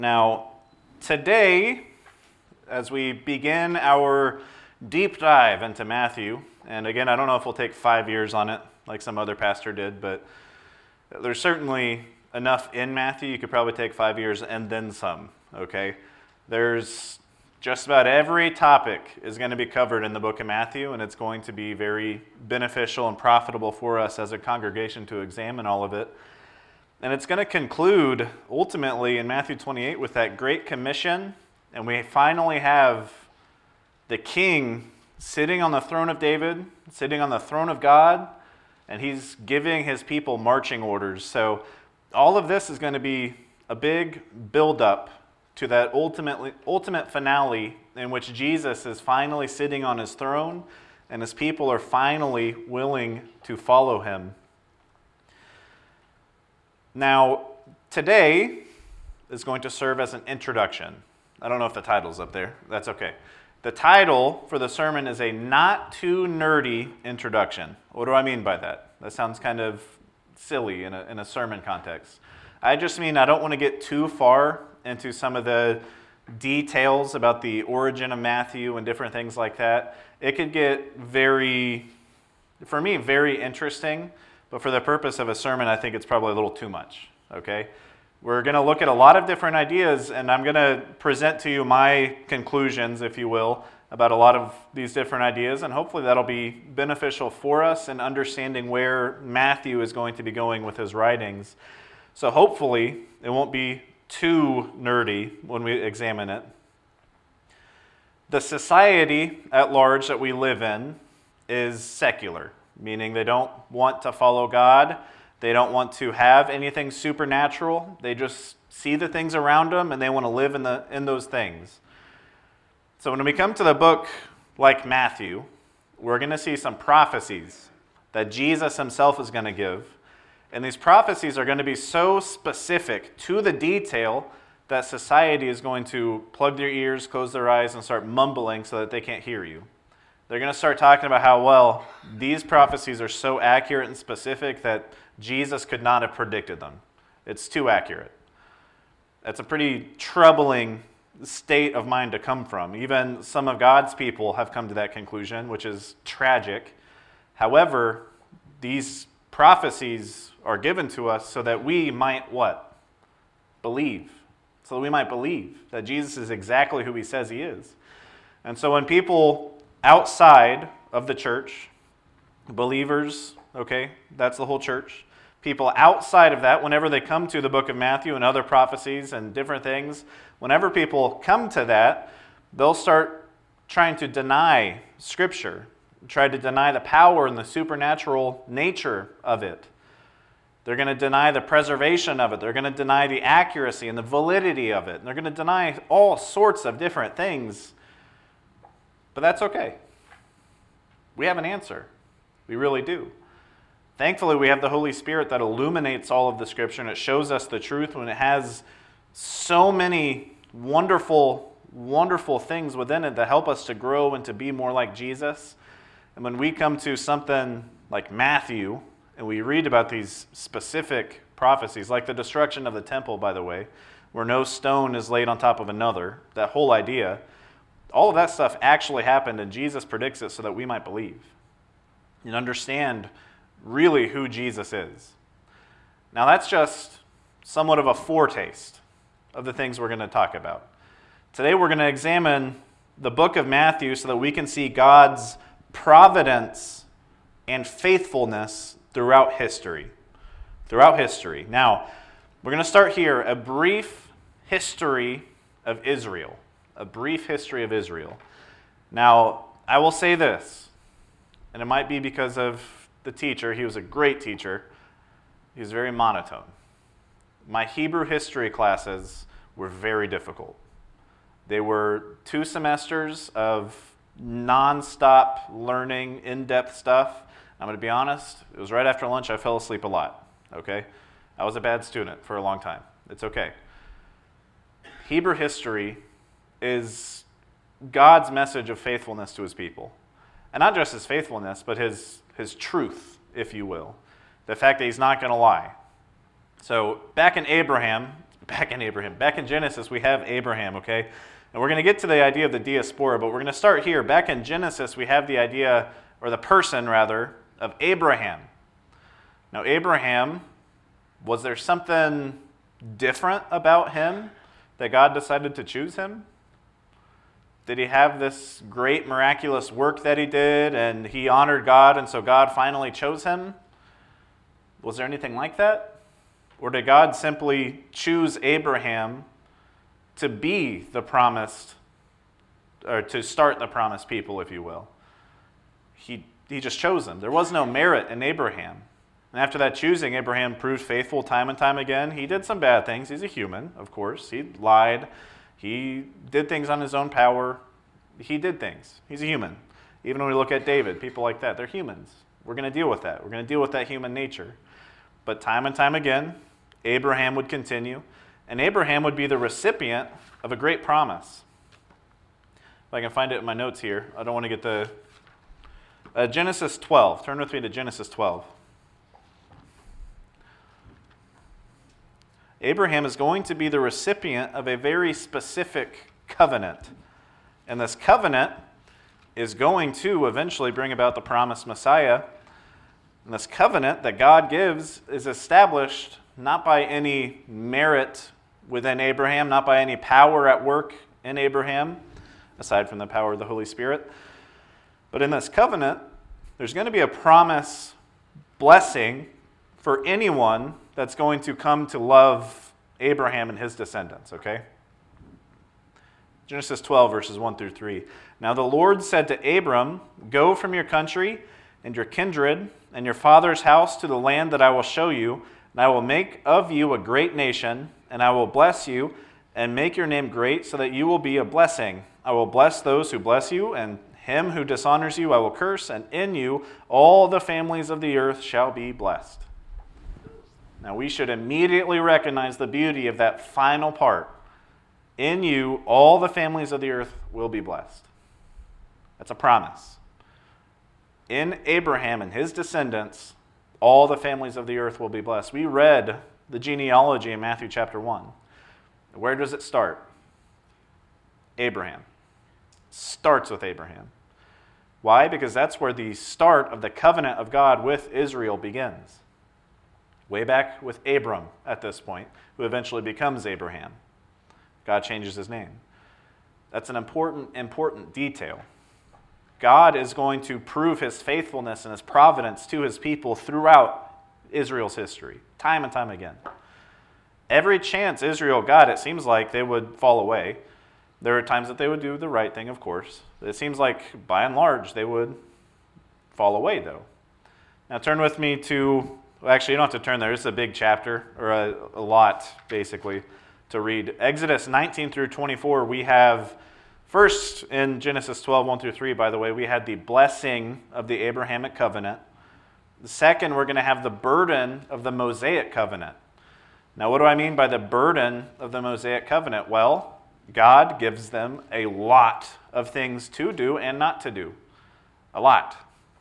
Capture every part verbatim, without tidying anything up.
Now, today, as we begin our deep dive into Matthew, and again, I don't know if we'll take five years on it like some other pastor did, but there's certainly enough in Matthew. You could probably take five years and then some, okay? There's just about every topic is going to be covered in the book of Matthew, and it's going to be very beneficial and profitable for us as a congregation to examine all of it. And it's going to conclude ultimately in Matthew twenty-eight with that Great Commission, and we finally have the King sitting on the throne of David, sitting on the throne of God, and he's giving his people marching orders. So all of this is going to be a big build-up to that ultimately, ultimate finale in which Jesus is finally sitting on his throne, and his people are finally willing to follow him. Now, today is going to serve as an introduction. I don't know if the title's up there. That's okay. The title for the sermon is a not too nerdy introduction. What do I mean by that? That sounds kind of silly in a, in a sermon context. I just mean I don't want to get too far into some of the details about the origin of Matthew and different things like that. It could get very, for me, very interesting. But for the purpose of a sermon, I think it's probably a little too much, okay? We're going to look at a lot of different ideas, and I'm going to present to you my conclusions, if you will, about a lot of these different ideas, and hopefully that'll be beneficial for us in understanding where Matthew is going to be going with his writings. So hopefully it won't be too nerdy when we examine it. The society at large that we live in is secular, meaning they don't want to follow God. They don't want to have anything supernatural. They just see the things around them and they want to live in the in those things. So when we come to the book like Matthew, we're going to see some prophecies that Jesus himself is going to give. And these prophecies are going to be so specific to the detail that society is going to plug their ears, close their eyes, and start mumbling so that they can't hear you. They're going to start talking about how, well, these prophecies are so accurate and specific that Jesus could not have predicted them. It's too accurate. That's a pretty troubling state of mind to come from. Even some of God's people have come to that conclusion, which is tragic. However, these prophecies are given to us so that we might what? Believe. So that we might believe that Jesus is exactly who he says he is. And so when people outside of the church, believers, okay, that's the whole church. People outside of that, whenever they come to the book of Matthew and other prophecies and different things, whenever people come to that, they'll start trying to deny Scripture, try to deny the power and the supernatural nature of it. They're going to deny the preservation of it. They're going to deny the accuracy and the validity of it. And they're going to deny all sorts of different things. But that's okay. We have an answer. We really do. Thankfully, we have the Holy Spirit that illuminates all of the Scripture, and it shows us the truth when it has so many wonderful, wonderful things within it that help us to grow and to be more like Jesus. And when we come to something like Matthew, and we read about these specific prophecies, like the destruction of the temple, by the way, where no stone is laid on top of another, that whole idea, all of that stuff actually happened, and Jesus predicts it so that we might believe and understand really who Jesus is. Now, that's just somewhat of a foretaste of the things we're going to talk about. Today, we're going to examine the book of Matthew so that we can see God's providence and faithfulness throughout history. Throughout history. Now, we're going to start here, a brief history of Israel. A brief history of Israel. Now, I will say this, and it might be because of the teacher. He was a great teacher. He was very monotone. My Hebrew history classes were very difficult. They were two semesters of non-stop learning, in-depth stuff. I'm going to be honest, it was right after lunch I fell asleep a lot, okay? I was a bad student for a long time. It's okay. Hebrew history is God's message of faithfulness to his people. And not just his faithfulness, but his, his truth, if you will. The fact that he's not going to lie. So back in Abraham, back in Abraham. Back in Genesis, we have Abraham, okay? And we're going to get to the idea of the diaspora, but we're going to start here. Back in Genesis, we have the idea, or the person, rather, of Abraham. Now, Abraham, was there something different about him that God decided to choose him? Did he have this great miraculous work that he did, and he honored God, and so God finally chose him? Was there anything like that? Or did God simply choose Abraham to be the promised, or to start the promised people, if you will? He, he just chose him. There was no merit in Abraham. And after that choosing, Abraham proved faithful time and time again. He did some bad things. He's a human, of course. He lied. He did things on his own power. He did things. He's a human. Even when we look at David, people like that, they're humans. We're going to deal with that. We're going to deal with that human nature. But time and time again, Abraham would continue, and Abraham would be the recipient of a great promise. If I can find it in my notes here, I don't want to get the... Uh, Genesis twelve. Turn with me to Genesis twelve. Abraham is going to be the recipient of a very specific covenant. And this covenant is going to eventually bring about the promised Messiah. And this covenant that God gives is established not by any merit within Abraham, not by any power at work in Abraham, aside from the power of the Holy Spirit. But in this covenant, there's going to be a promise blessing for anyone that's going to come to love Abraham and his descendants, okay? Genesis twelve, verses one through three. Now the Lord said to Abram, "Go from your country and your kindred and your father's house to the land that I will show you, and I will make of you a great nation, and I will bless you and make your name great so that you will be a blessing. I will bless those who bless you, and him who dishonors you I will curse, and in you all the families of the earth shall be blessed." Now we should immediately recognize the beauty of that final part. In you all the families of the earth will be blessed. That's a promise. In Abraham and his descendants, all the families of the earth will be blessed. We read the genealogy in Matthew chapter one. Where does it start? Abraham. Starts with Abraham. Why? Because that's where the start of the covenant of God with Israel begins. Way back with Abram at this point, who eventually becomes Abraham. God changes his name. That's an important, important detail. God is going to prove his faithfulness and his providence to his people throughout Israel's history, time and time again. Every chance Israel got, it seems like they would fall away. There are times that they would do the right thing, of course. It seems like, by and large, they would fall away, though. Now turn with me to, well, actually, you don't have to turn there. It's a big chapter, or a, a lot, basically, to read. Exodus nineteen through twenty-four, we have, first in Genesis twelve, one through three, by the way, we had the blessing of the Abrahamic covenant. The second, we're going to have the burden of the Mosaic covenant. Now, what do I mean by the burden of the Mosaic covenant? Well, God gives them a lot of things to do and not to do. A lot.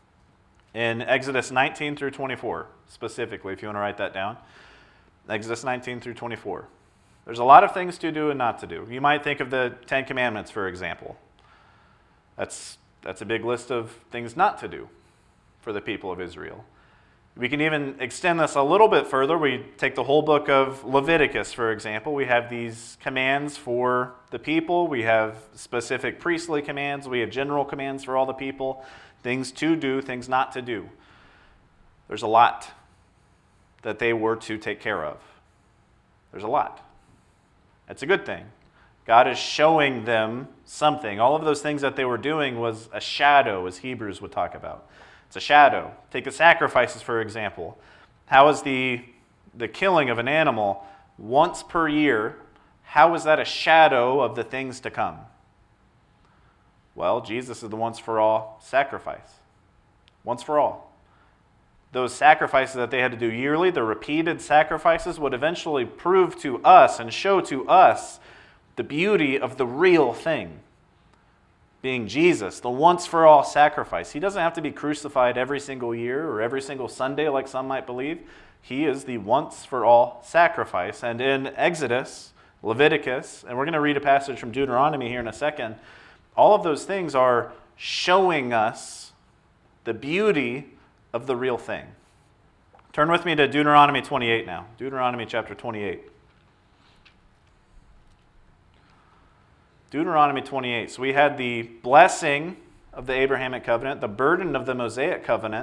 In Exodus nineteen through twenty-four, specifically, if you want to write that down. Exodus nineteen through twenty-four. There's a lot of things to do and not to do. You might think of the Ten Commandments, for example. That's, that's a big list of things not to do for the people of Israel. We can even extend this a little bit further. We take the whole book of Leviticus, for example. We have these commands for the people. We have specific priestly commands. We have general commands for all the people. Things to do, things not to do. There's a lot that they were to take care of. There's a lot. That's a good thing. God is showing them something. All of those things that they were doing was a shadow, as Hebrews would talk about. It's a shadow. Take the sacrifices, for example. How is the, the killing of an animal once per year, how is that a shadow of the things to come? Well, Jesus is the once for all sacrifice. Once for all. Those sacrifices that they had to do yearly, the repeated sacrifices, would eventually prove to us and show to us the beauty of the real thing. being Jesus, the once-for-all sacrifice. He doesn't have to be crucified every single year or every single Sunday like some might believe. He is the once-for-all sacrifice. And in Exodus, Leviticus, and we're going to read a passage from Deuteronomy here in a second, all of those things are showing us the beauty of the real thing. Turn with me to Deuteronomy twenty-eight now. Deuteronomy chapter twenty-eight. Deuteronomy twenty-eight. So we had the blessing of the Abrahamic covenant, the burden of the Mosaic covenant,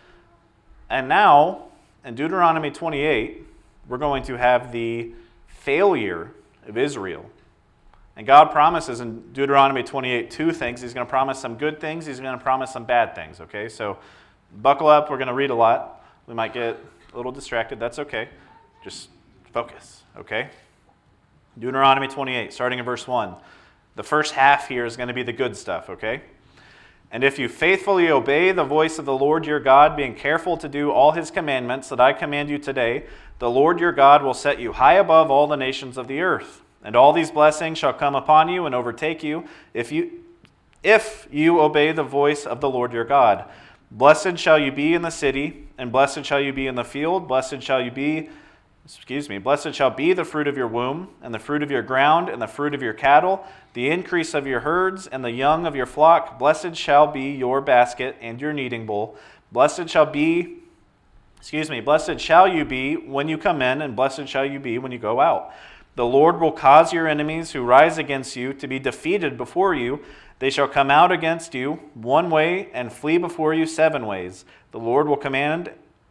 and now in Deuteronomy twenty-eight, we're going to have the failure of Israel. And God promises in Deuteronomy twenty-eight two things. He's going to promise some good things. He's going to promise some bad things. Okay, so buckle up. We're going to read a lot. We might get a little distracted. That's okay. Just focus. Okay. Deuteronomy twenty-eight, starting in verse one. The first half here is going to be the good stuff. Okay. And if you faithfully obey the voice of the Lord your God, being careful to do all his commandments that I command you today, the Lord your God will set you high above all the nations of the earth. And all these blessings shall come upon you and overtake you if you if you obey the voice of the Lord your God. Blessed shall you be in the city, and blessed shall you be in the field. Blessed shall you be, excuse me, blessed shall be the fruit of your womb, and the fruit of your ground, and the fruit of your cattle, the increase of your herds, and the young of your flock. Blessed shall be your basket and your kneading bowl. Blessed shall be, excuse me, blessed shall you be when you come in, and blessed shall you be when you go out. The Lord will cause your enemies who rise against you to be defeated before you. They shall come out against you one way and flee before you seven ways. The Lord will command,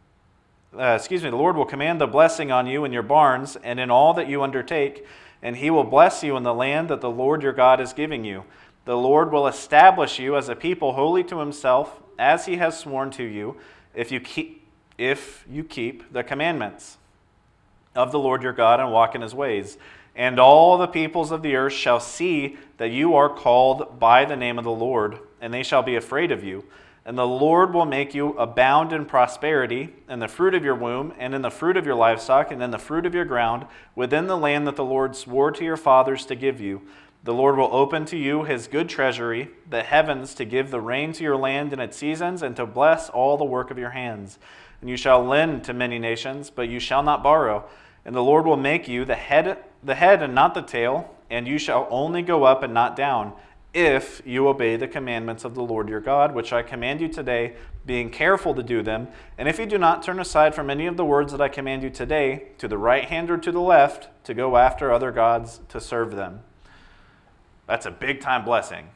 uh, excuse me, the Lord will command the blessing on you in your barns and in all that you undertake, and he will bless you in the land that the Lord your God is giving you. The Lord will establish you as a people holy to himself, as he has sworn to you, if you keep, if you keep the commandments of the Lord your God and walk in his ways. And all the peoples of the earth shall see that you are called by the name of the Lord, and they shall be afraid of you. And the Lord will make you abound in prosperity, in the fruit of your womb, and in the fruit of your livestock, and in the fruit of your ground, within the land that the Lord swore to your fathers to give you. The Lord will open to you his good treasury, the heavens, to give the rain to your land in its seasons, and to bless all the work of your hands. And you shall lend to many nations, but you shall not borrow. And the Lord will make you the head, the head and not the tail, and you shall only go up and not down, if you obey the commandments of the Lord your God, which I command you today, being careful to do them. And if you do not turn aside from any of the words that I command you today, to the right hand or to the left, to go after other gods to serve them. That's a big-time blessing.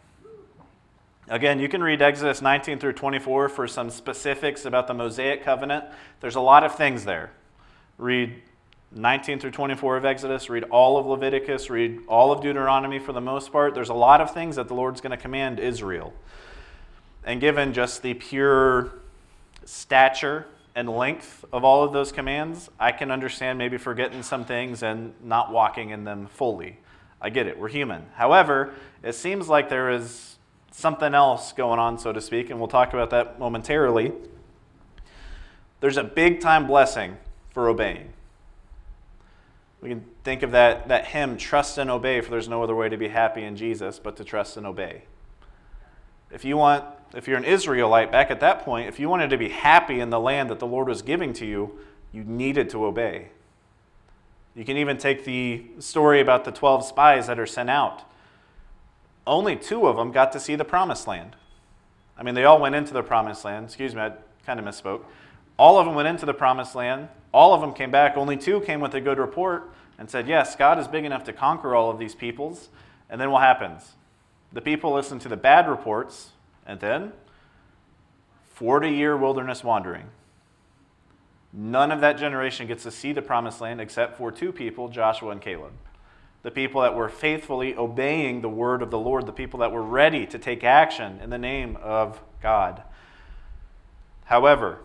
Again, you can read Exodus nineteen through twenty-four for some specifics about the Mosaic covenant. There's a lot of things there. Read nineteen through twenty-four of Exodus, read all of Leviticus, read all of Deuteronomy for the most part. There's a lot of things that the Lord's going to command Israel. And given just the pure stature and length of all of those commands, I can understand maybe forgetting some things and not walking in them fully. I get it, we're human. However, it seems like there is something else going on, so to speak, and we'll talk about that momentarily. There's a big-time blessing for obeying. We can think of that, that hymn, trust and obey, for there's no other way to be happy in Jesus but to trust and obey. If you want, if you're an Israelite back at that point, if you wanted to be happy in the land that the Lord was giving to you, you needed to obey. You can even take the story about the twelve spies that are sent out. Only two of them got to see the promised land. I mean, they all went into the promised land. Excuse me, I kind of misspoke. All of them went into the promised land. All of them came back. Only two came with a good report and said, yes, God is big enough to conquer all of these peoples. And then what happens? The people listen to the bad reports, and then forty-year wilderness wandering. None of that generation gets to see the promised land except for two people, Joshua and Caleb. The people that were faithfully obeying the word of the Lord, the people that were ready to take action in the name of God. However,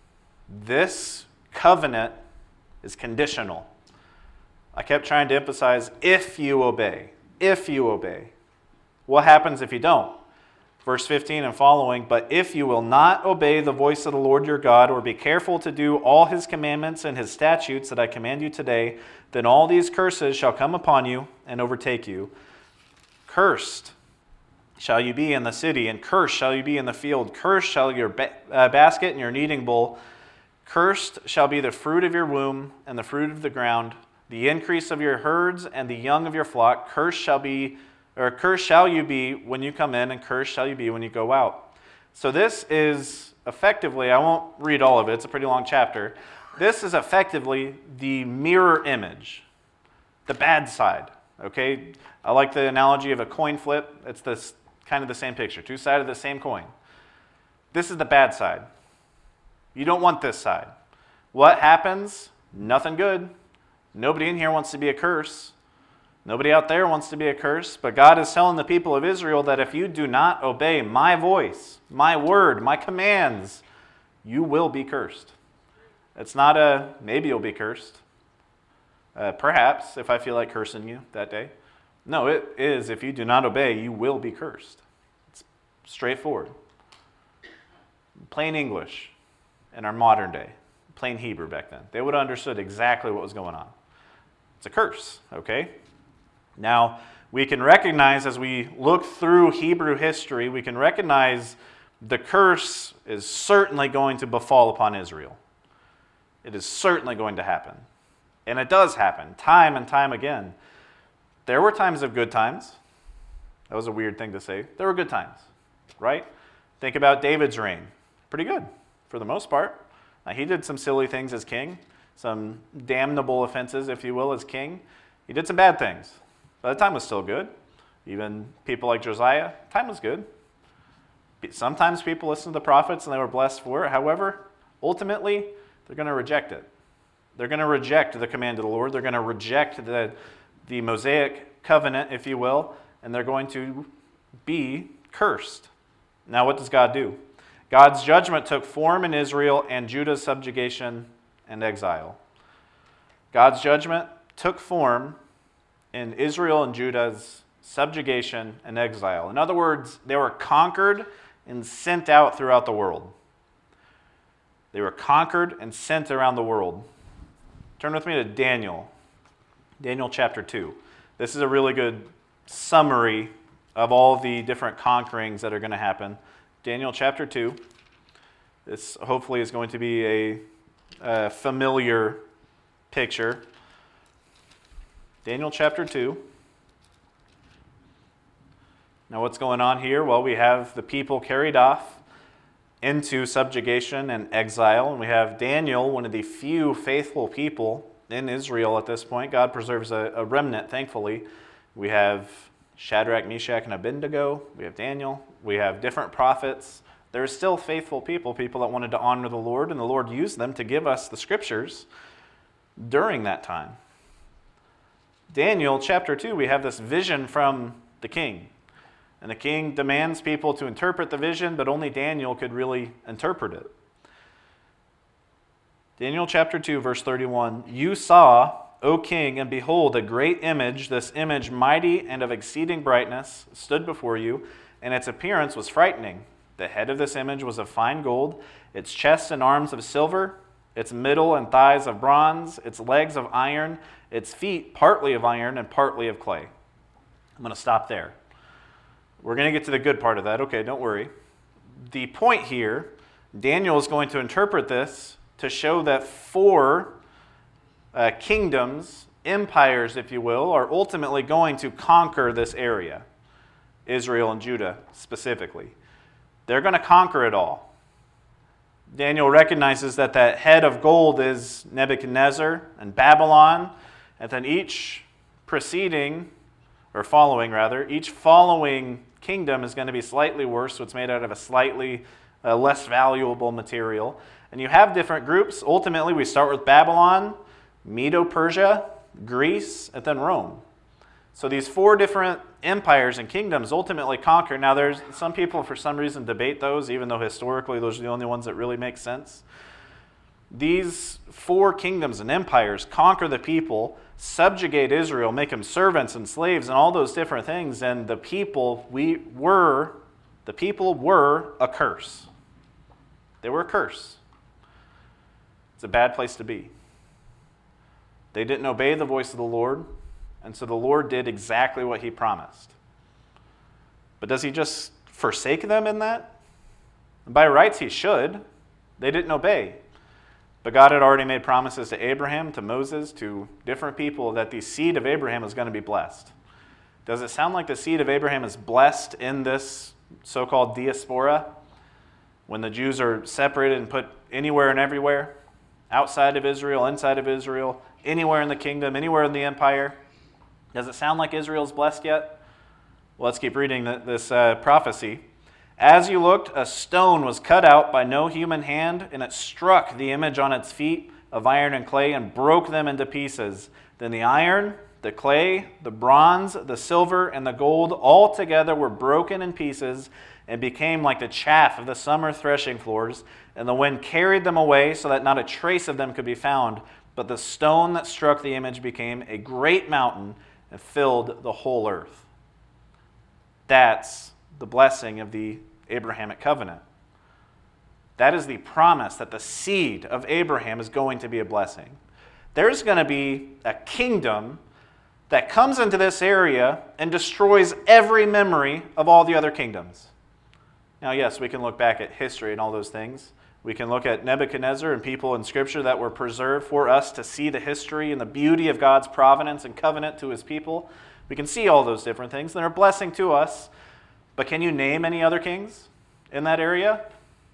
this covenant is conditional. I kept trying to emphasize, if you obey, if you obey. What happens if you don't? Verse fifteen and following, but if you will not obey the voice of the Lord your God, or be careful to do all his commandments and his statutes that I command you today, then all these curses shall come upon you and overtake you. Cursed shall you be in the city, and cursed shall you be in the field. Cursed shall your ba- uh, basket and your kneading bowl. Cursed shall be the fruit of your womb and the fruit of the ground, the increase of your herds and the young of your flock. Cursed shall be, or cursed shall you be when you come in, and cursed shall you be when you go out. So this is effectively, I won't read all of it, it's a pretty long chapter. This is effectively the mirror image, the bad side. Okay, I like the analogy of a coin flip. It's this kind of the same picture, two sides of the same coin. This is the bad side. You don't want this side. What happens? Nothing good. Nobody in here wants to be a curse. Nobody out there wants to be a curse. But God is telling the people of Israel that if you do not obey my voice, my word, my commands, you will be cursed. It's not a maybe you'll be cursed. Uh, perhaps, if I feel like cursing you that day. No, it is, if you do not obey, you will be cursed. It's straightforward. Plain English in our modern day. Plain Hebrew back then. They would have understood exactly what was going on. It's a curse, okay? Now, we can recognize as we look through Hebrew history, we can recognize the curse is certainly going to befall upon Israel. It is certainly going to happen. And it does happen, time and time again. There were times of good times. That was a weird thing to say. There were good times, right? Think about David's reign. Pretty good, for the most part. Now, he did some silly things as king, some damnable offenses, if you will, as king. He did some bad things, but the time was still good. Even people like Josiah, time was good. Sometimes people listened to the prophets and they were blessed for it. However, ultimately, they're going to reject it. They're going to reject the command of the Lord. They're going to reject the, the Mosaic covenant, if you will, and they're going to be cursed. Now, what does God do? God's judgment took form in Israel and Judah's subjugation and exile. God's judgment took form in Israel and Judah's subjugation and exile. In other words, they were conquered and sent out throughout the world. They were conquered and sent around the world. Turn with me to Daniel. Daniel chapter two. This is a really good summary of all the different conquerings that are going to happen. Daniel chapter two. This hopefully is going to be a, a familiar picture. Daniel chapter two. Now what's going on here? Well, we have the people carried off into subjugation and exile. And we have Daniel, one of the few faithful people in Israel at this point. God preserves a, a remnant, thankfully. We have Shadrach, Meshach, and Abednego. We have Daniel. We have different prophets. There are still faithful people, people that wanted to honor the Lord, and the Lord used them to give us the scriptures during that time. Daniel chapter two, we have this vision from the king. And the king demands people to interpret the vision, but only Daniel could really interpret it. Daniel chapter two, verse thirty-one, "You saw, O king, and behold, a great image, this image mighty and of exceeding brightness, stood before you, and its appearance was frightening. The head of this image was of fine gold, its chest and arms of silver, its middle and thighs of bronze, its legs of iron, its feet partly of iron and partly of clay." I'm going to stop there. We're going to get to the good part of that. Okay, don't worry. The point here, Daniel is going to interpret this to show that four uh, kingdoms, empires, if you will, are ultimately going to conquer this area, Israel and Judah specifically. They're going to conquer it all. Daniel recognizes that that head of gold is Nebuchadnezzar and Babylon, and then each preceding, or following rather, each following kingdom is going to be slightly worse, so it's made out of a slightly uh, less valuable material. And you have different groups. Ultimately, we start with Babylon, Medo-Persia, Greece, and then Rome. So these four different empires and kingdoms ultimately conquer. Now, there's some people, for some reason, debate those, even though historically those are the only ones that really make sense. These four kingdoms and empires conquer the people, subjugate Israel, make them servants and slaves and all those different things, and the people we were, the people were a curse. They were a curse. It's a bad place to be. They didn't obey the voice of the Lord, and so the Lord did exactly what he promised. But does he just forsake them in that? By rights, he should. They didn't obey. But God had already made promises to Abraham, to Moses, to different people that the seed of Abraham is going to be blessed. Does it sound like the seed of Abraham is blessed in this so-called diaspora? When the Jews are separated and put anywhere and everywhere, outside of Israel, inside of Israel, anywhere in the kingdom, anywhere in the empire. Does it sound like Israel's blessed yet? Well, let's keep reading this uh, prophecy. As you looked, a stone was cut out by no human hand, and it struck the image on its feet of iron and clay and broke them into pieces. Then the iron, the clay, the bronze, the silver, and the gold all together were broken in pieces and became like the chaff of the summer threshing floors, and the wind carried them away so that not a trace of them could be found. But the stone that struck the image became a great mountain and filled the whole earth. That's the blessing of the Abrahamic covenant. That is the promise that the seed of Abraham is going to be a blessing. There's going to be a kingdom that comes into this area and destroys every memory of all the other kingdoms. Now, yes, we can look back at history and all those things. We can look at Nebuchadnezzar and people in Scripture that were preserved for us to see the history and the beauty of God's providence and covenant to his people. We can see all those different things. They're a blessing to us. But can you name any other kings in that area?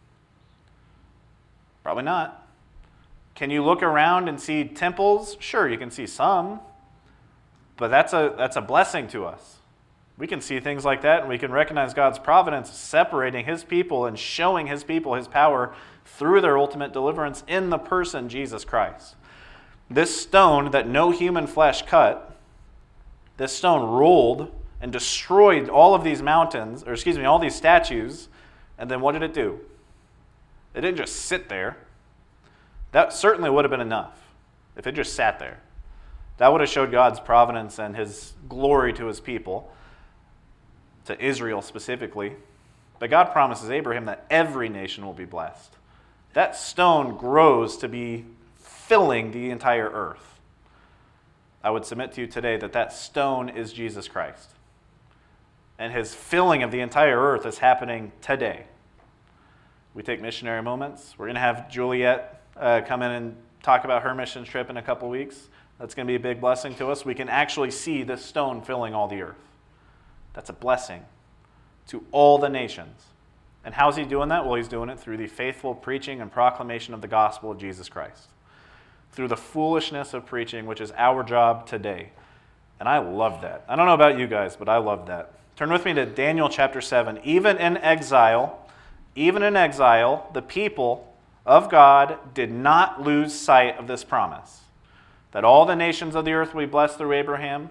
Probably not. Can you look around and see temples? Sure, you can see some. But that's a, that's a blessing to us. We can see things like that, and we can recognize God's providence separating his people and showing his people his power through their ultimate deliverance in the person Jesus Christ. This stone that no human flesh cut, this stone rolled and destroyed all of these mountains, or excuse me, all these statues, and then what did it do? It didn't just sit there. That certainly would have been enough if it just sat there. That would have showed God's providence and his glory to his people, to Israel specifically. But God promises Abraham that every nation will be blessed. That stone grows to be filling the entire earth. I would submit to you today that that stone is Jesus Christ. And his filling of the entire earth is happening today. We take missionary moments. We're going to have Juliet uh, come in and talk about her mission trip in a couple weeks. That's going to be a big blessing to us. We can actually see this stone filling all the earth. That's a blessing to all the nations. And how's he doing that? Well, he's doing it through the faithful preaching and proclamation of the gospel of Jesus Christ. Through the foolishness of preaching, which is our job today. And I love that. I don't know about you guys, but I love that. Turn with me to Daniel chapter seven. Even in exile, even in exile, the people of God did not lose sight of this promise. That all the nations of the earth will be blessed through Abraham.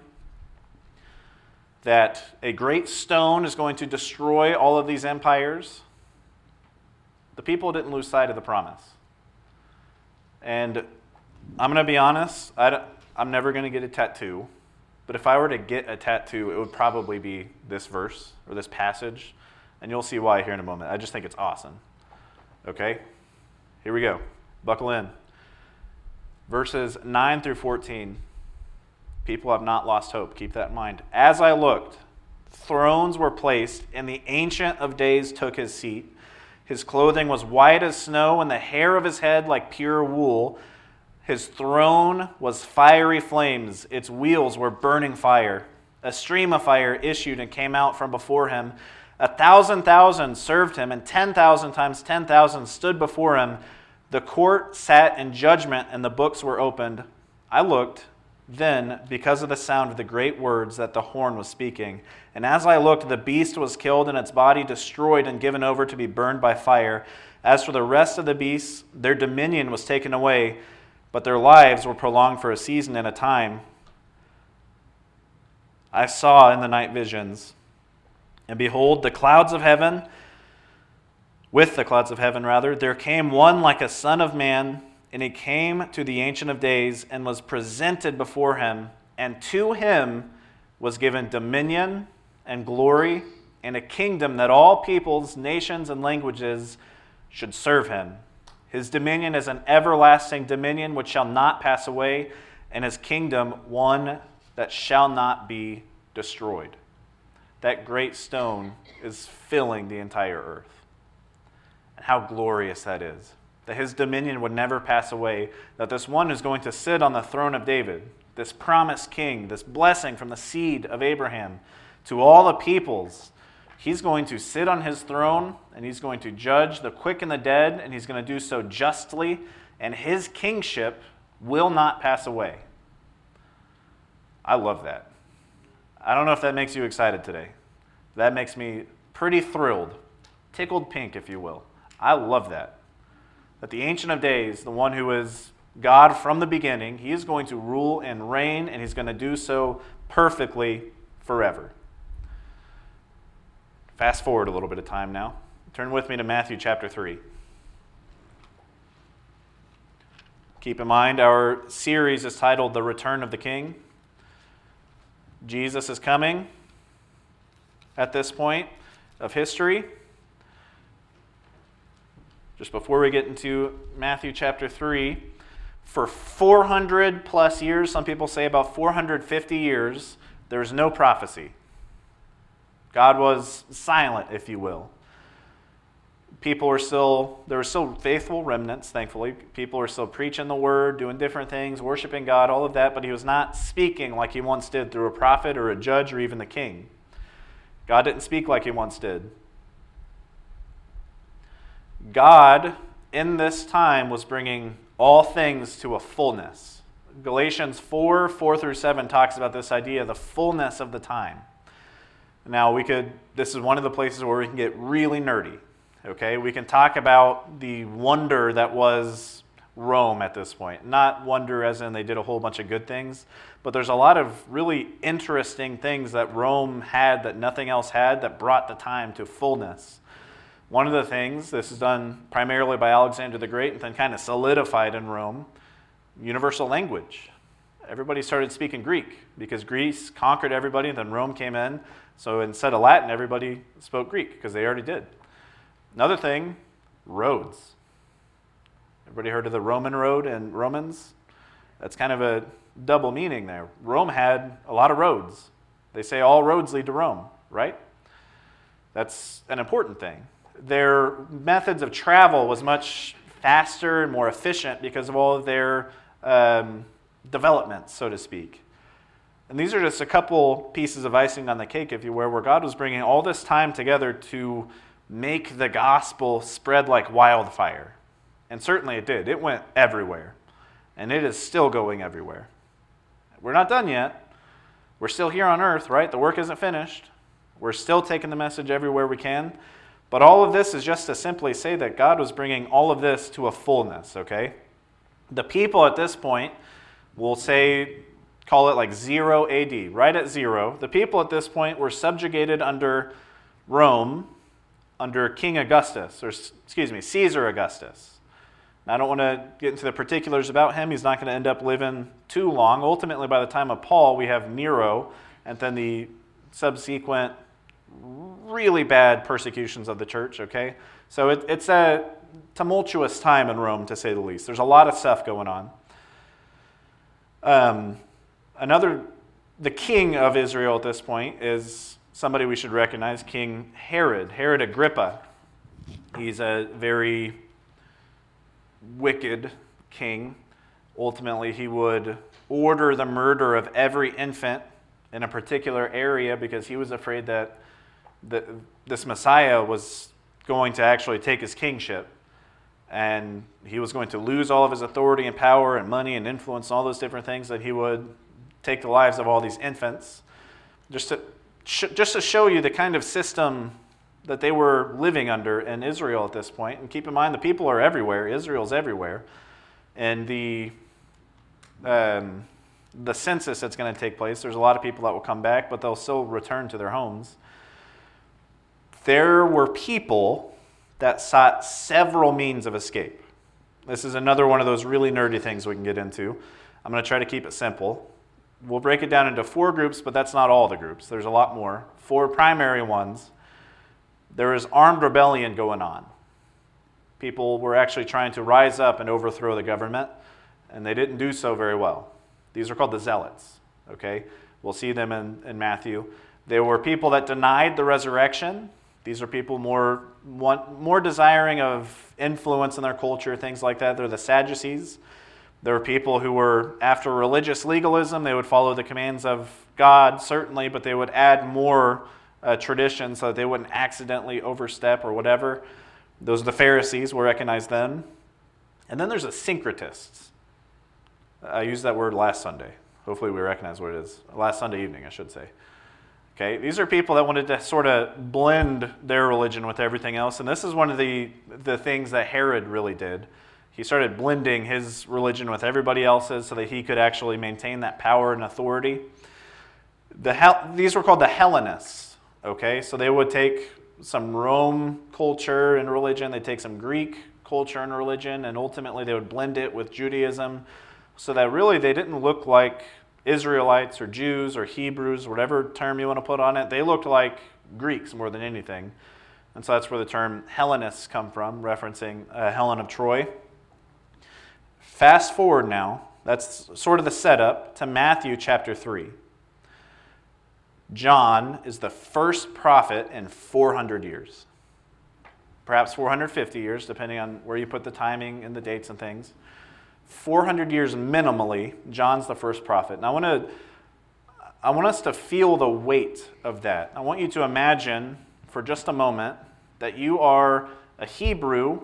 That a great stone is going to destroy all of these empires. The people didn't lose sight of the promise. And I'm going to be honest, I don't, I'm never going to get a tattoo. But if I were to get a tattoo, it would probably be this verse or this passage. And you'll see why here in a moment. I just think it's awesome. Okay? Here we go. Buckle in. Verses nine through fourteen. People have not lost hope. Keep that in mind. As I looked, thrones were placed, and the Ancient of Days took his seat. His clothing was white as snow, and the hair of his head like pure wool. His throne was fiery flames. Its wheels were burning fire. A stream of fire issued and came out from before him. A thousand thousand served him, and ten thousand times ten thousand stood before him. The court sat in judgment, and the books were opened. I looked then because of the sound of the great words that the horn was speaking. And as I looked, the beast was killed, and its body destroyed and given over to be burned by fire. As for the rest of the beasts, their dominion was taken away, but their lives were prolonged for a season and a time. I saw in the night visions, and behold, the clouds of heaven, with the clouds of heaven rather, there came one like a son of man, and he came to the Ancient of Days and was presented before him, and to him was given dominion and glory and a kingdom that all peoples, nations, and languages should serve him. His dominion is an everlasting dominion which shall not pass away, and his kingdom one that shall not be destroyed. that great stone is filling the entire earth. And how glorious that is. That his dominion would never pass away. That this one who's going to sit on the throne of David, this promised king, this blessing from the seed of Abraham to all the peoples, he's going to sit on his throne and he's going to judge the quick and the dead, and he's going to do so justly, and his kingship will not pass away. I love that. I don't know if that makes you excited today. That makes me pretty thrilled, tickled pink, if you will. I love that. That the Ancient of Days, the one who is God from the beginning, he is going to rule and reign, and he's going to do so perfectly forever. Fast forward a little bit of time now. Turn with me to Matthew chapter three. Keep in mind, our series is titled The Return of the King. Jesus is coming at this point of history. Just before we get into Matthew chapter three, for four hundred plus years, some people say about four hundred fifty years, there was no prophecy. God was silent, if you will. People were still, there were still faithful remnants, thankfully. People were still preaching the word, doing different things, worshiping God, all of that, but he was not speaking like he once did through a prophet or a judge or even the king. God didn't speak like he once did. God, in this time, was bringing all things to a fullness. Galatians four, four through seven talks about this idea of the fullness of the time. Now, we could, this is one of the places where we can get really nerdy. Okay, we can talk about the wonder that was Rome at this point. Not wonder as in they did a whole bunch of good things, but there's a lot of really interesting things that Rome had that nothing else had that brought the time to fullness. One of the things, this is done primarily by Alexander the Great and then kind of solidified in Rome, universal language. Everybody started speaking Greek because Greece conquered everybody and then Rome came in. So instead of Latin, everybody spoke Greek because they already did. Another thing, roads. Everybody heard of the Roman road in Romans? That's kind of a double meaning there. Rome had a lot of roads. They say all roads lead to Rome, right? That's an important thing. Their methods of travel was much faster and more efficient because of all of their um, developments, so to speak. And these are just a couple pieces of icing on the cake, if you will, where God was bringing all this time together to make the gospel spread like wildfire. And certainly it did. It went everywhere. And it is still going everywhere. We're not done yet. We're still here on earth, right? The work isn't finished. We're still taking the message everywhere we can. But all of this is just to simply say that God was bringing all of this to a fullness, okay? The people at this point will say, call it like zero A D, right at zero. The people at this point were subjugated under Rome, under King Augustus, or excuse me, Caesar Augustus. Now, I don't want to get into the particulars about him. He's not going to end up living too long. Ultimately, by the time of Paul, we have Nero, and then the subsequent really bad persecutions of the church, okay? So it, it's a tumultuous time in Rome, to say the least. There's a lot of stuff going on. Um, another, the king of Israel at this point is somebody we should recognize, King Herod, Herod Agrippa. He's a very wicked king. Ultimately, he would order the murder of every infant in a particular area because he was afraid that the, this Messiah was going to actually take his kingship. And he was going to lose all of his authority and power and money and influence, all those different things, that he would take the lives of all these infants. Just to Just to show you the kind of system that they were living under in Israel at this point. And keep in mind, the people are everywhere. Israel's everywhere. And the, um, the census that's going to take place, there's a lot of people that will come back, but they'll still return to their homes. There were people that sought several means of escape. This is another one of those really nerdy things we can get into. I'm going to try to keep it simple. We'll break it down into four groups, but that's not all the groups. There's a lot more. Four primary ones. There is armed rebellion going on. People were actually trying to rise up and overthrow the government, and they didn't do so very well. These are called the Zealots. Okay, we'll see them in, in Matthew. They were people that denied the resurrection. These are people more, want, more desiring of influence in their culture, things like that. They're the Sadducees. There were people who were after religious legalism. They would follow the commands of God, certainly, but they would add more uh, tradition so that they wouldn't accidentally overstep or whatever. Those are the Pharisees. We'll recognize them. And then there's the syncretists. I used that word last Sunday. Hopefully we recognize what it is. Last Sunday evening, I should say. Okay, these are people that wanted to sort of blend their religion with everything else. And this is one of the, the things that Herod really did. He started blending his religion with everybody else's so that he could actually maintain that power and authority. The These were called the Hellenists. Okay, so they would take some Rome culture and religion, they'd take some Greek culture and religion, and ultimately they would blend it with Judaism so that really they didn't look like Israelites or Jews or Hebrews, whatever term you want to put on it. They looked like Greeks more than anything. And so that's where the term Hellenists come from, referencing uh, Helen of Troy. Fast forward now, that's sort of the setup to Matthew chapter three. John is the first prophet in four hundred years. Perhaps four hundred fifty years, depending on where you put the timing and the dates and things. four hundred years minimally, John's the first prophet. And I want to, I want us to feel the weight of that. I want you to imagine for just a moment that you are a Hebrew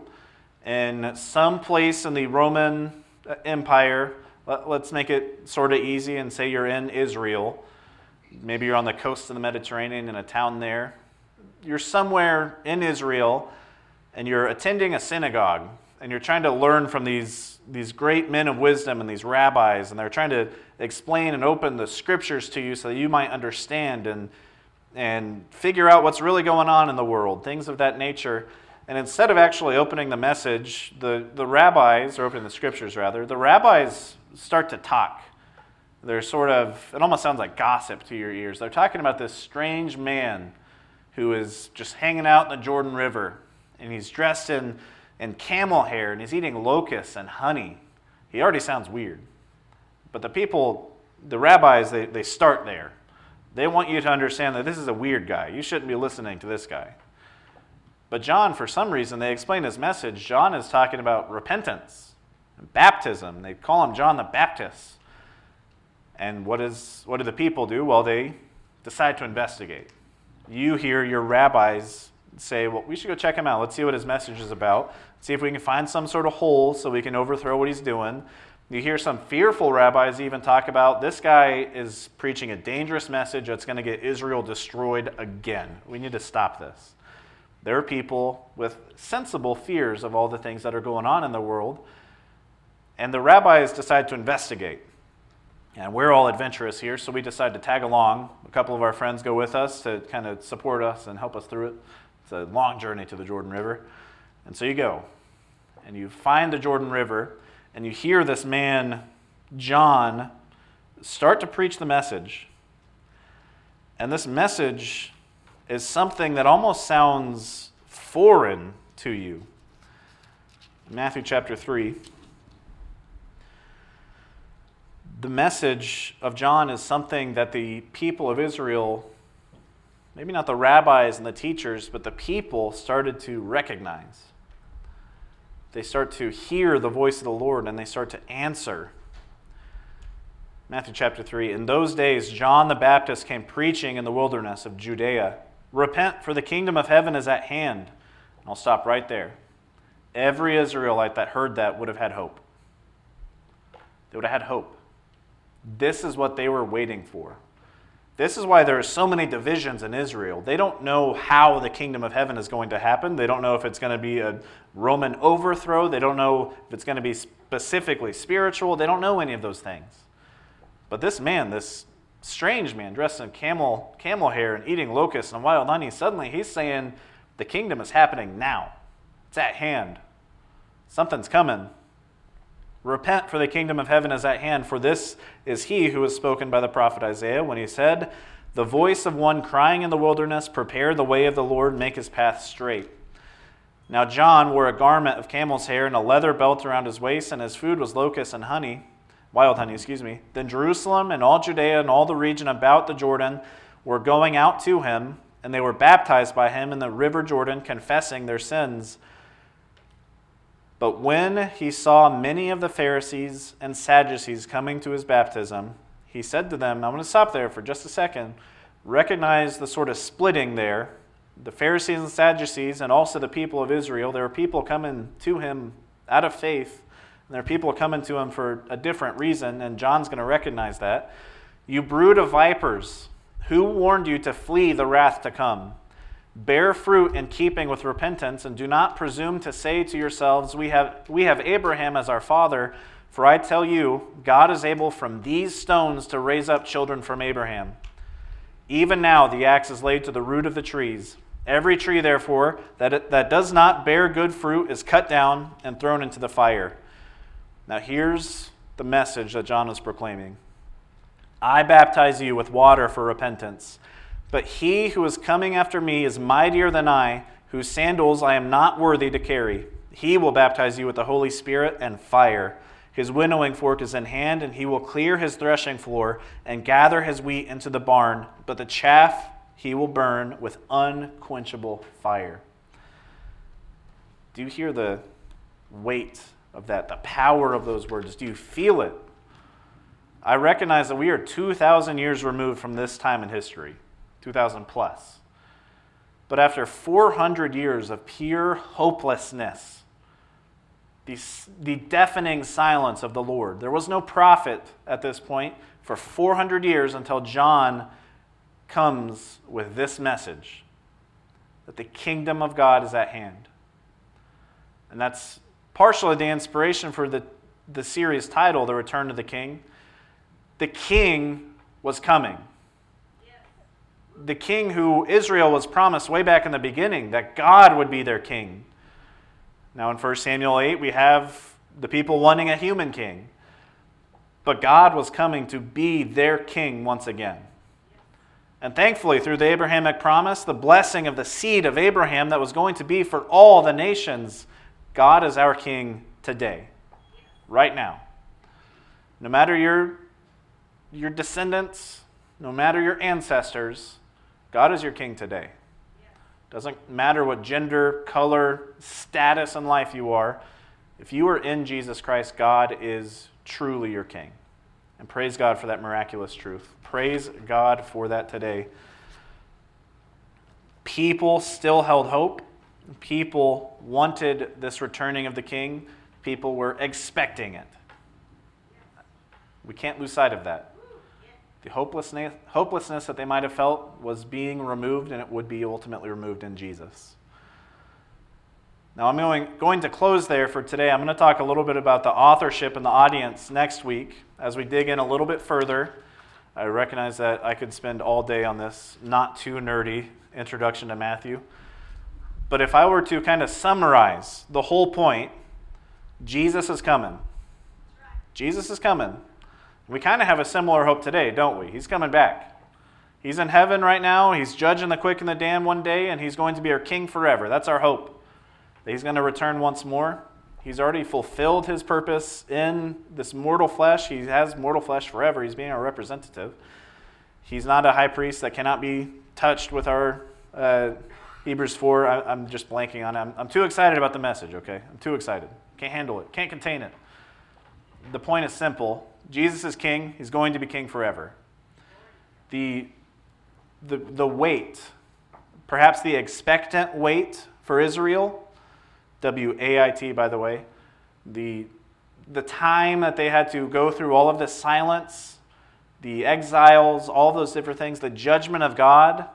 in some place in the Roman Empire. Let's make it sort of easy and say you're in Israel. Maybe you're on the coast of the Mediterranean in a town there. You're somewhere in Israel and you're attending a synagogue and you're trying to learn from these, these great men of wisdom and these rabbis, and they're trying to explain and open the scriptures to you so that you might understand and, and figure out what's really going on in the world, things of that nature. And instead of actually opening the message, the, the rabbis, or opening the scriptures rather, the rabbis start to talk. They're sort of, it almost sounds like gossip to your ears. They're talking about this strange man who is just hanging out in the Jordan River, and he's dressed in, in camel hair, and he's eating locusts and honey. He already sounds weird. But the people, the rabbis, they, they start there. They want you to understand that this is a weird guy. You shouldn't be listening to this guy. But John, for some reason, they explain his message. John is talking about repentance and baptism. They call him John the Baptist. And what is what do the people do? Well, they decide to investigate. You hear your rabbis say, well, we should go check him out. Let's see what his message is about. See if we can find some sort of hole so we can overthrow what he's doing. You hear some fearful rabbis even talk about, this guy is preaching a dangerous message that's going to get Israel destroyed again. We need to stop this. There are people with sensible fears of all the things that are going on in the world, and the rabbis decide to investigate. And we're all adventurous here, so we decide to tag along. A couple of our friends go with us to kind of support us and help us through it. It's a long journey to the Jordan River. And so you go, and you find the Jordan River, and you hear this man, John, start to preach the message. And this message is something that almost sounds foreign to you. Matthew chapter three. The message of John is something that the people of Israel, maybe not the rabbis and the teachers, but the people started to recognize. They start to hear the voice of the Lord and they start to answer. Matthew chapter three. In those days, John the Baptist came preaching in the wilderness of Judea. Repent, for the kingdom of heaven is at hand. And I'll stop right there. Every Israelite that heard that would have had hope. They would have had hope. This is what they were waiting for. This is why there are so many divisions in Israel. They don't know how the kingdom of heaven is going to happen. They don't know if it's going to be a Roman overthrow. They don't know if it's going to be specifically spiritual. They don't know any of those things. But this man, this strange man dressed in camel, camel hair and eating locusts and wild honey, suddenly he's saying the kingdom is happening now. It's at hand. Something's coming. Repent, for the kingdom of heaven is at hand, for this is he who was spoken by the prophet Isaiah when he said, the voice of one crying in the wilderness, prepare the way of the Lord, make his path straight. Now John wore a garment of camel's hair and a leather belt around his waist, and his food was locusts and honey, wild honey, excuse me. Then Jerusalem and all Judea and all the region about the Jordan were going out to him, and they were baptized by him in the river Jordan, confessing their sins. But when he saw many of the Pharisees and Sadducees coming to his baptism, he said to them, I'm going to stop there for just a second. Recognize the sort of splitting there. The Pharisees and Sadducees, and also the people of Israel, there were people coming to him out of faith, and there are people coming to him for a different reason, and John's going to recognize that. You brood of vipers, who warned you to flee the wrath to come? Bear fruit in keeping with repentance, and do not presume to say to yourselves, we have, we have Abraham as our father, for I tell you, God is able from these stones to raise up children from Abraham. Even now the axe is laid to the root of the trees. Every tree, therefore, that, it, that does not bear good fruit is cut down and thrown into the fire. Now here's the message that John is proclaiming. I baptize you with water for repentance, but he who is coming after me is mightier than I, whose sandals I am not worthy to carry. He will baptize you with the Holy Spirit and fire. His winnowing fork is in hand, and he will clear his threshing floor and gather his wheat into the barn, but the chaff he will burn with unquenchable fire. Do you hear the weight of that, the power of those words? Do you feel it? I recognize that we are two thousand years removed from this time in history, two thousand plus. But after four hundred years of pure hopelessness, the, the deafening silence of the Lord, there was no prophet at this point for four hundred years until John comes with this message, that the kingdom of God is at hand. And that's partially the inspiration for the, the series title, The Return of the King. The king was coming. The king who Israel was promised way back in the beginning, that God would be their king. Now in First Samuel eight, we have the people wanting a human king. But God was coming to be their king once again. And thankfully, through the Abrahamic promise, the blessing of the seed of Abraham that was going to be for all the nations, God is our king today, right now. No matter your, your descendants, no matter your ancestors, God is your king today. Doesn't matter what gender, color, status in life you are. If you are in Jesus Christ, God is truly your king. And praise God for that miraculous truth. Praise God for that today. People still held hope. People wanted this returning of the king. People were expecting it. We can't lose sight of that. The hopelessness, hopelessness that they might have felt was being removed, and it would be ultimately removed in Jesus. Now I'm going, going to close there for today. I'm going to talk a little bit about the authorship and the audience next week as we dig in a little bit further. I recognize that I could spend all day on this not too nerdy introduction to Matthew. But if I were to kind of summarize the whole point, Jesus is coming. Jesus is coming. We kind of have a similar hope today, don't we? He's coming back. He's in heaven right now. He's judging the quick and the damned one day, and he's going to be our king forever. That's our hope. That he's going to return once more. He's already fulfilled his purpose in this mortal flesh. He has mortal flesh forever. He's being our representative. He's not a high priest that cannot be touched with our uh, Hebrews four. I, I'm just blanking on it. I'm, I'm too excited about the message, okay? I'm too excited. Can't handle it. Can't contain it. The point is simple. Jesus is king. He's going to be king forever. The, the, the wait, perhaps the expectant wait for Israel, W A I T, by the way, the, the time that they had to go through all of this silence, the exiles, all those different things, the judgment of God,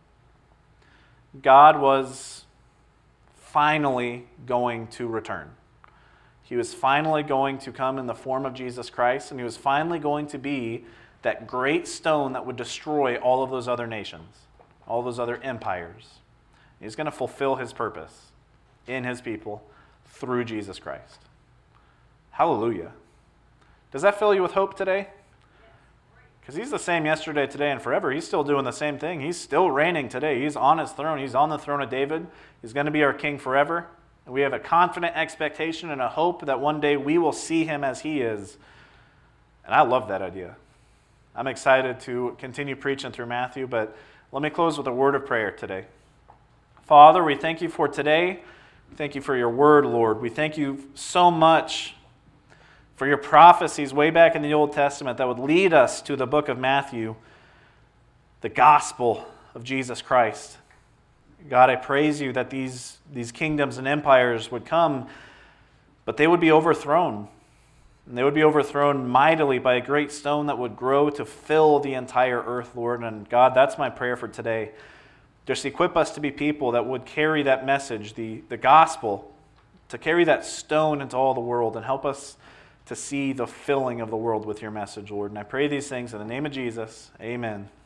God was finally going to return. He was finally going to come in the form of Jesus Christ, and he was finally going to be that great stone that would destroy all of those other nations, all those other empires. He's going to fulfill his purpose in his people through Jesus Christ. Hallelujah. Does that fill you with hope today? Because he's the same yesterday, today, and forever. He's still doing the same thing. He's still reigning today. He's on his throne. He's on the throne of David. He's going to be our king forever. And we have a confident expectation and a hope that one day we will see him as he is. And I love that idea. I'm excited to continue preaching through Matthew, but let me close with a word of prayer today. Father, we thank you for today. Thank you for your word, Lord. We thank you so much for your prophecies way back in the Old Testament that would lead us to the book of Matthew, the gospel of Jesus Christ. God, I praise you that these, these kingdoms and empires would come, but they would be overthrown. And they would be overthrown mightily by a great stone that would grow to fill the entire earth, Lord. And God, that's my prayer for today. Just equip us to be people that would carry that message, the, the gospel, to carry that stone into all the world, and help us to see the filling of the world with your message, Lord. And I pray these things in the name of Jesus. Amen.